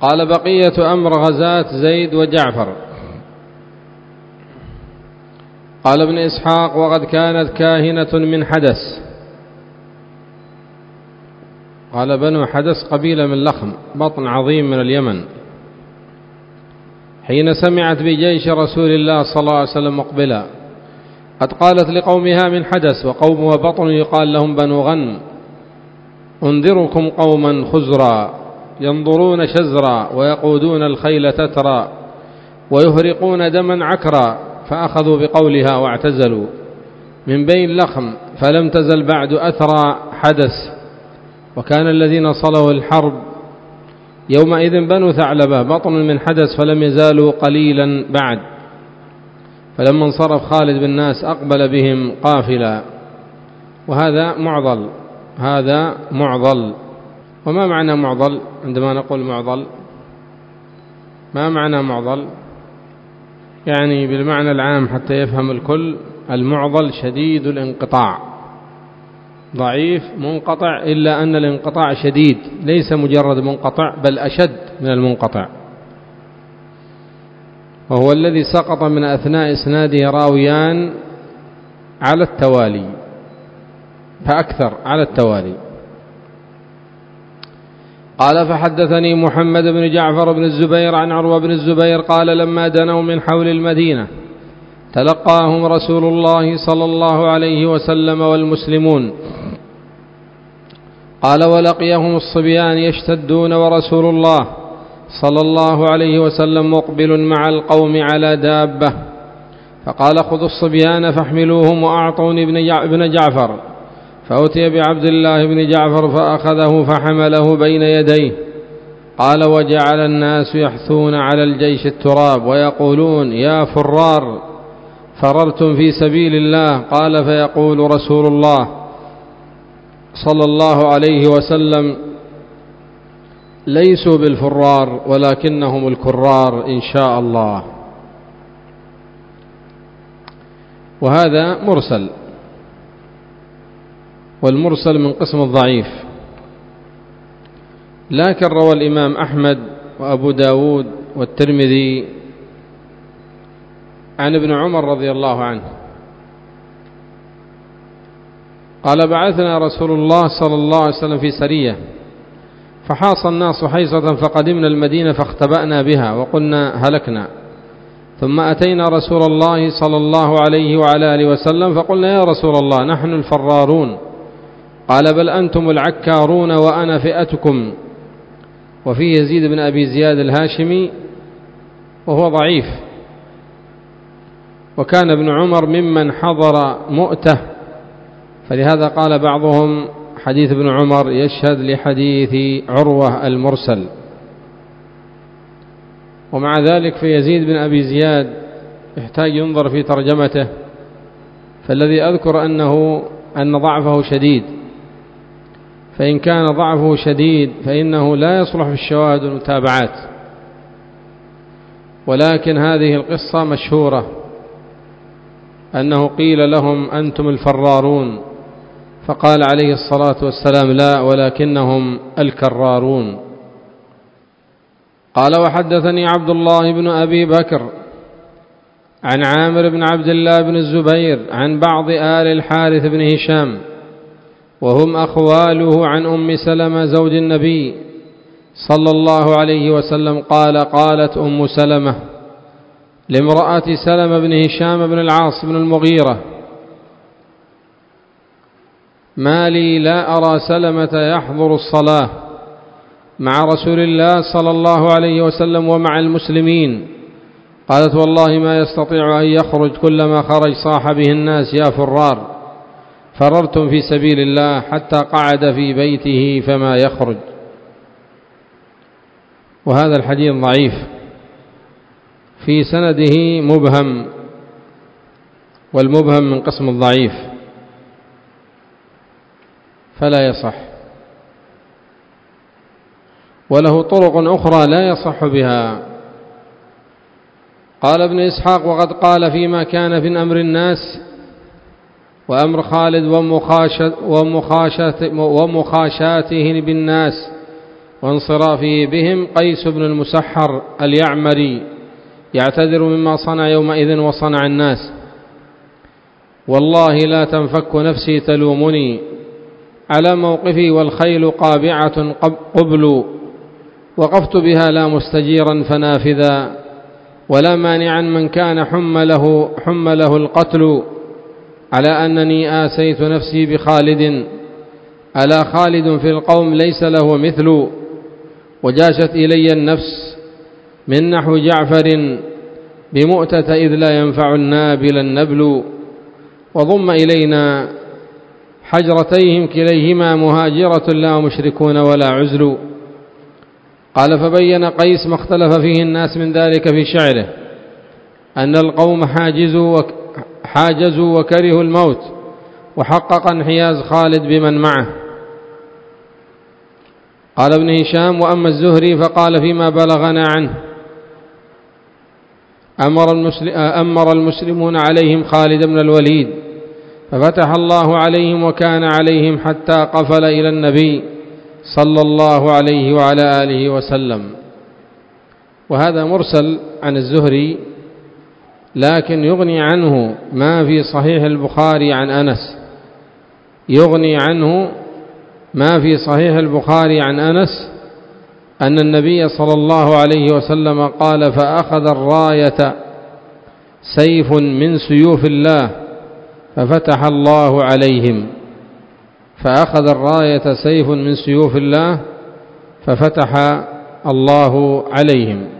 قال بقية أمر غزاة زيد وجعفر. قال ابن إسحاق وقد كانت كاهنة من حدث. قال بنو حدث قبيلة من لخم بطن عظيم من اليمن، حين سمعت بجيش رسول الله صلى الله عليه وسلم مقبلا قد قالت لقومها من حدث وقومها بطن يقال لهم بنو غنم أنذركم قوما خزرا ينظرون شزرا ويقودون الخيل تترا ويهرقون دما عكرا، فأخذوا بقولها واعتزلوا من بين لخم، فلم تزل بعد أثرى حدث. وكان الذين صلوا الحرب يومئذ بنو ثعلبة بطن من حدث، فلم يزالوا قليلا بعد. فلما انصرف خالد بن الناس أقبل بهم قافلا. وهذا معضل، هذا معضل. وما معنى معضل؟ عندما نقول معضل ما معنى معضل؟ يعني بالمعنى العام حتى يفهم الكل، المعضل شديد الانقطاع، ضعيف منقطع، إلا أن الانقطاع شديد، ليس مجرد منقطع بل أشد من المنقطع، وهو الذي سقط من أثناء إسناده راويان على التوالي فأكثر على التوالي. قال فحدثني محمد بن جعفر بن الزبير عن عروة بن الزبير قال لما دنوا من حول المدينة تلقاهم رسول الله صلى الله عليه وسلم والمسلمون. قال ولقيهم الصبيان يشتدون ورسول الله صلى الله عليه وسلم مقبل مع القوم على دابة، فقال خذوا الصبيان فاحملوهم وأعطوني ابن جعفر، فأتي بعبد الله بن جعفر فأخذه فحمله بين يديه. قال وجعل الناس يحثون على الجيش التراب ويقولون يا فرار فررتم في سبيل الله. قال فيقول رسول الله صلى الله عليه وسلم ليسوا بالفرار ولكنهم الكرار إن شاء الله. وهذا مرسل، والمرسل من قسم الضعيف، لكن روى الإمام أحمد وأبو داود والترمذي عن ابن عمر رضي الله عنه قال بعثنا رسول الله صلى الله عليه وسلم في سرية فحاص الناس حيصة فقدمنا المدينة فاختبأنا بها وقلنا هلكنا، ثم أتينا رسول الله صلى الله عليه وعلى آله وسلم فقلنا يا رسول الله نحن الفرارون. قال بل أنتم العكارون وأنا فئتكم. وفيه يزيد بن أبي زياد الهاشمي وهو ضعيف، وكان ابن عمر ممن حضر مؤتة، فلهذا قال بعضهم حديث ابن عمر يشهد لحديث عروة المرسل. ومع ذلك في يزيد بن أبي زياد يحتاج ينظر في ترجمته، فالذي أذكر أن ضعفه شديد، فإن كان ضعفه شديد فإنه لا يصلح في الشواهد والمتابعات. ولكن هذه القصة مشهورة أنه قيل لهم أنتم الفرارون، فقال عليه الصلاة والسلام لا ولكنهم الكرارون. قال وحدثني عبد الله بن أبي بكر عن عامر بن عبد الله بن الزبير عن بعض آل الحارث بن هشام وهم أخواله عن أم سلمة زوج النبي صلى الله عليه وسلم قال قالت أم سلمة لامرأة سلمة بن هشام بن العاص بن المغيرة ما لي لا أرى سلمة يحضر الصلاة مع رسول الله صلى الله عليه وسلم ومع المسلمين. قالت والله ما يستطيع أن يخرج، كلما خرج صاح به الناس يا فرار فررتم في سبيل الله، حتى قعد في بيته فما يخرج. وهذا الحديث ضعيف، في سنده مبهم، والمبهم من قسم الضعيف فلا يصح، وله طرق أخرى لا يصح بها. قال ابن إسحاق وقد قال فيما كان في أمر الناس وأمر خالد ومخاشاته بالناس وانصرافه بهم قيس بن المسحر اليعمري يعتذر مما صنع يومئذ وصنع الناس: والله لا تنفك نفسي تلومني على موقفي والخيل قابعة قبل، وقفت بها لا مستجيرا فنافذا، ولا مانعا من كان حمله القتل، على أنني آسيت نفسي بخالد، ألا خالد في القوم ليس له مثل، وجاشت إلي النفس من نحو جعفر بمؤتة إذ لا ينفع النابل النبل، وضم إلينا حجرتيهم كليهما مهاجرة لا مشركون ولا عزل. قال: فبين قيس ما اختلف فيه الناس من ذلك في شعره، أن القوم حاجزوا وكرهوا الموت، وحقق انحياز خالد بمن معه. قال ابن هشام: وأما الزهري فقال فيما بلغنا عنه: أمر المسلمون عليهم خالد بن الوليد ففتح الله عليهم وكان عليهم حتى قفل إلى النبي صلى الله عليه وعلى آله وسلم. وهذا مرسل عن الزهري، لكن يغني عنه ما في صحيح البخاري عن أنس، يغني عنه ما في صحيح البخاري عن أنس أن النبي صلى الله عليه وسلم قال: فأخذ الراية سيف من سيوف الله ففتح الله عليهم. فأخذ الراية سيف من سيوف الله ففتح الله عليهم.